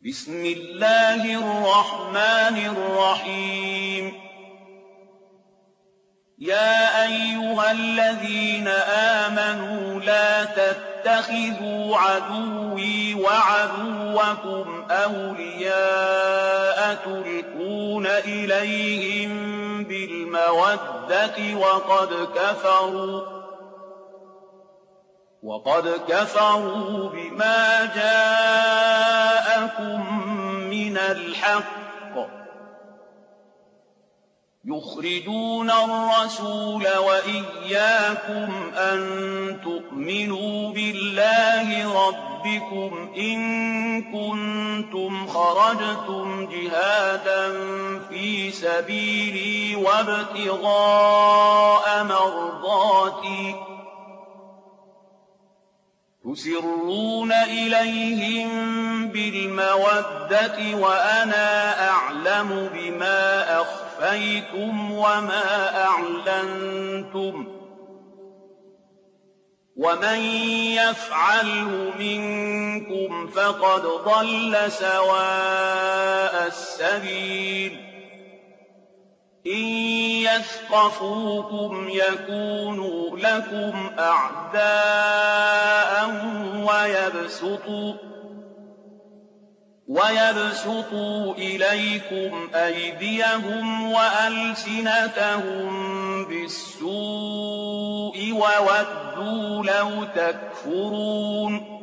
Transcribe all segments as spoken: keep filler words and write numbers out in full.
بسم الله الرحمن الرحيم يا أيها الذين آمنوا لا تتخذوا عدوي وعدوكم أولياء تلقون إليهم بالمودة وقد كفروا وقد كفروا بما جاءكم من الحق يخرجون الرسول وإياكم أن تؤمنوا بالله ربكم إن كنتم خرجتم جهادا في سبيلي وابتغاء مرضاتي تسرون إليهم بالمودة وأنا أعلم بما أخفيتم وما أعلنتم ومن يفعله منكم فقد ضل سواء السبيل إن يثقفوكم يكونوا لكم أعداء ويبسطوا, ويبسطوا إليكم أيديهم وألسنتهم بالسوء وودوا لو تكفرون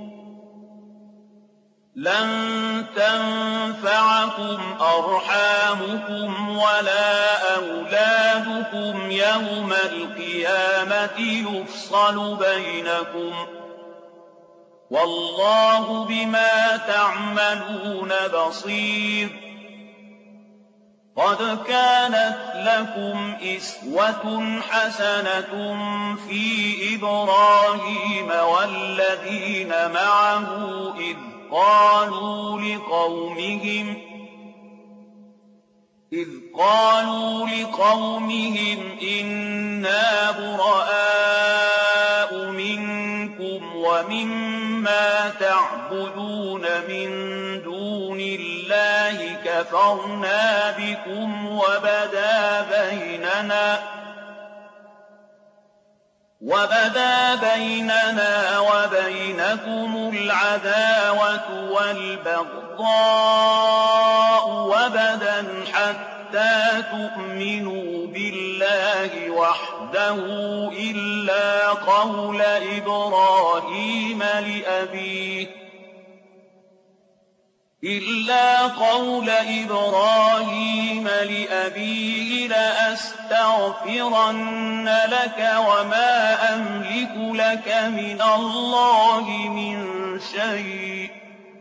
لن تنفعكم أرحامكم ولا أولادكم يوم القيامة يفصل بينكم والله بما تعملون بصير قد كانت لكم أسوة حسنة في إبراهيم والذين معه إذ قالوا لقومهم إذ قالوا لقومهم إنا براء منكم ومما تعبدون من دون الله كفرنا بكم وبدا بيننا وبدا بيننا وبينكم العداوة والبغضاء وبدا حتى تؤمنوا بالله وحده إلا قول إبراهيم لأبيه إلا قول إبراهيم لأبيه لأستغفرن لك وما أملك لك من الله من شيء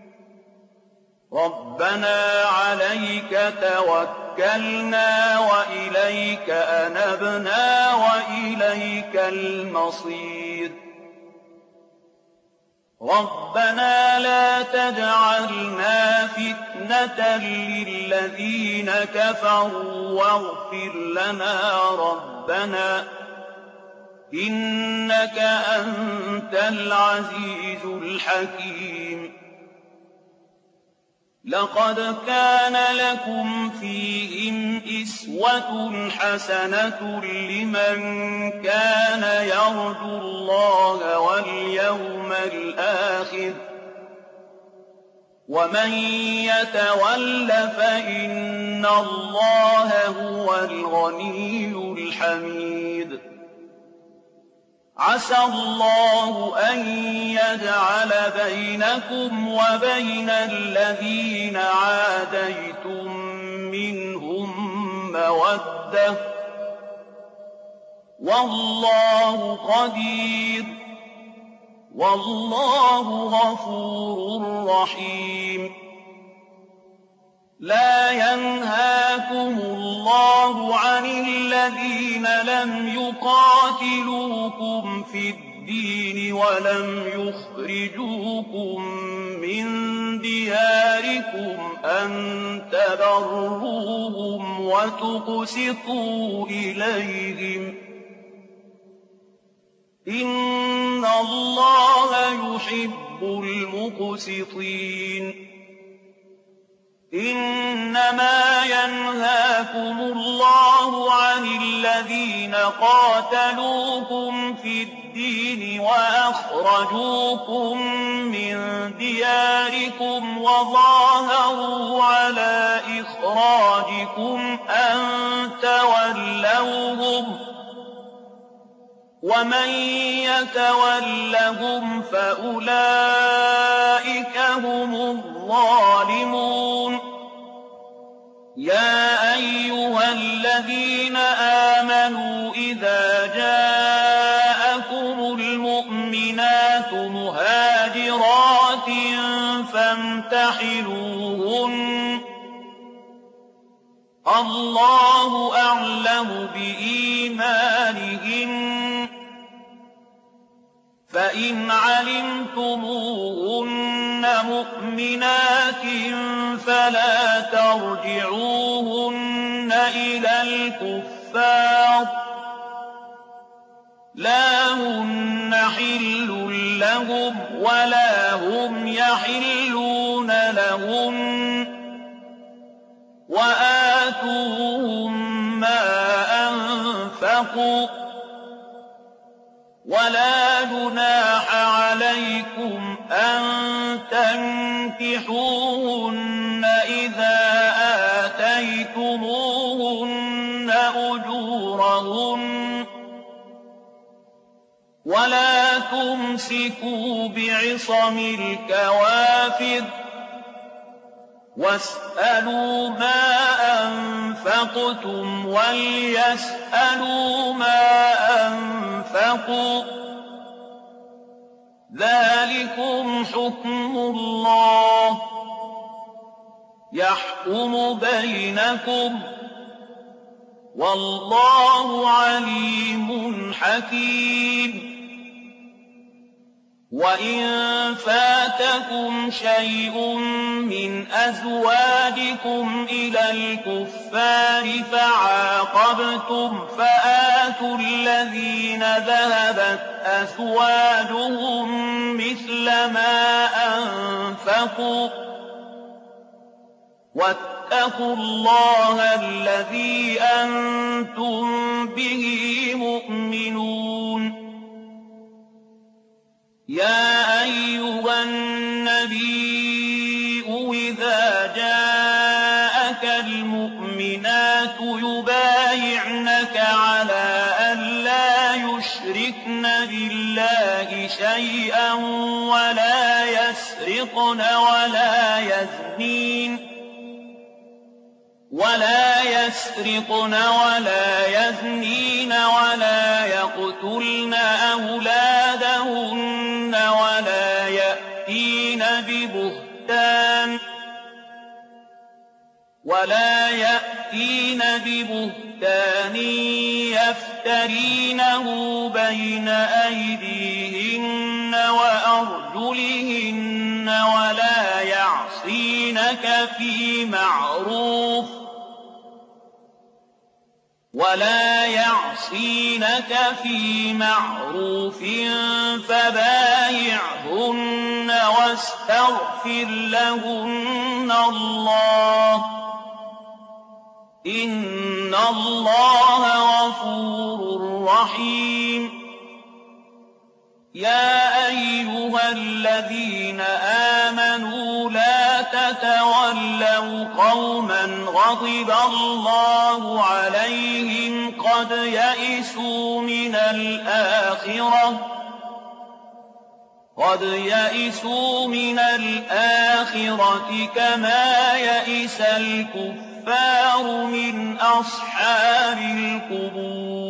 ربنا عليك توكلنا وإليك أنبنا وإليك المصير ربنا لا تجعلنا فتنة للذين كفروا واغفر لنا ربنا إنك أنت العزيز الحكيم لقد كان لكم فيهم أسوة حسنة لمن كان يرجو الله واليوم الآخر ومن يتول فإن الله هو الغني الحميد عسى الله أن يجعل بينكم وبين الذين عاديتم منهم مودة والله قدير والله غفور رحيم لا ينهاكم الله عن الذين لم يقاتلوكم في الدين ولم يخرجوكم من دياركم أن تبروهم وتقسطوا إليهم إن الله يحب المقسطين إِنَّمَا يَنْهَاكُمُ اللَّهُ عَنِ الَّذِينَ قَاتَلُوكُمْ فِي الدِّينِ وَأَخْرَجُوكُم مِّن دِيَارِكُمْ وَظَاهَرُوا عَلَىٰ إِخْرَاجِكُمْ أَن تَوَلَّوْهُمْ ۚ وَمَن يَتَوَلَّهُمْ فَأُولَٰئِكَ هُمُ الظَّالِمُونَ. يَا أَيُّهَا الَّذِينَ آمَنُوا إِذَا جَاءَكُمُ الْمُؤْمِنَاتُ مُهَاجِرَاتٍ فَامْتَحِنُوهُنَّ ۖ اللَّهُ أَعْلَمُ بِإِيمَانِهِنَّ ۖ فَإِنْ عَلِمْتُمُوهُنَّ مُؤْمِنَاتٍ فَلَا تَرْجِعُوهُنَّ إِلَى الْكُفَّارِ ۖ لَا هُنَّ حِلٌّ لَّهُمْ وَلَا هُمْ يَحِلُّونَ لَهُنَّ ۖ وَآتُوهُم مَّا أَنفَقُوا ۚ وَلَا جُنَاحَ عَلَيْكُمْ أَن تَنكِحُوهُنَّ إِذَا آتَيْتُمُوهُنَّ أُجُورَهُنَّ ۚ وَلَا تُمْسِكُوا بِعِصَمِ الْكَوَافِرِ، وَاسْأَلُوا مَا أَنفَقْتُمْ وَلْيَسْأَلُوا مَا أَنفَقُوا ۚ ذَٰلِكُمْ حُكْمُ اللَّهِ ۖ يَحْكُمُ بَيْنَكُمْ ۚ وَاللَّهُ عَلِيمٌ حَكِيمٌ. وَإِن فَاتَكُمْ شَيْءٌ مِّنْ أَزْوَاجِكُمْ إِلَى الْكُفَّارِ فَعَاقَبْتُمْ فَآتُوا الَّذِينَ ذَهَبَتْ أَزْوَاجُهُم مِّثْلَ مَا أَنفَقُوا ۚ وَاتَّقُوا اللَّهَ الَّذِي أَنتُم بِهِ مُؤْمِنُونَ. يَا أَيُّهَا النَّبِيُّ إِذَا جَاءَكَ الْمُؤْمِنَاتُ يُبَايِعْنَكَ عَلَىٰ أَن لَّا يُشْرِكْنَ بِاللَّهِ شَيْئًا وَلَا يَسْرِقْنَ وَلَا يَزْنِينَ وَلَا يَسْرِقْنَ وَلَا يَزْنِينَ وَلَا يَقْتُلْنَ أَوْلَادَهُنَّ وَلَا يَأْتِينَ بِبُهْتَانٍ وَلَا يَأْتِينَ بِبُهْتَانٍ يَفْتَرِينَهُ بَيْنَ أَيْدِيهِنَّ وَأَرْجُلِهِنَّ وَلَا يَعْصِينَكَ فِي مَعْرُوفٍ وَلَا يَعْصِينَكَ فِي مَعْرُوفٍ فَبَايِعْهُنَّ وَاسْتَغْفِرْ لَهُنَّ اللَّهَ ۖ إِنَّ اللَّهَ غَفُورٌ رَّحِيمٌ. يَا أَيُّهَا الَّذِينَ آمَنُوا لَا تَتَوَلَّوْا قَوْمًا غَضِبَ اللَّهُ عَلَيْهِمْ قَدْ يَئِسُوا مِنَ الْآخِرَةِ قَدْ يَئِسُوا مِنَ الْآخِرَةِ كَمَا يَئِسَ الْكُفَّارُ مِنْ أَصْحَابِ الْقُبُورِ.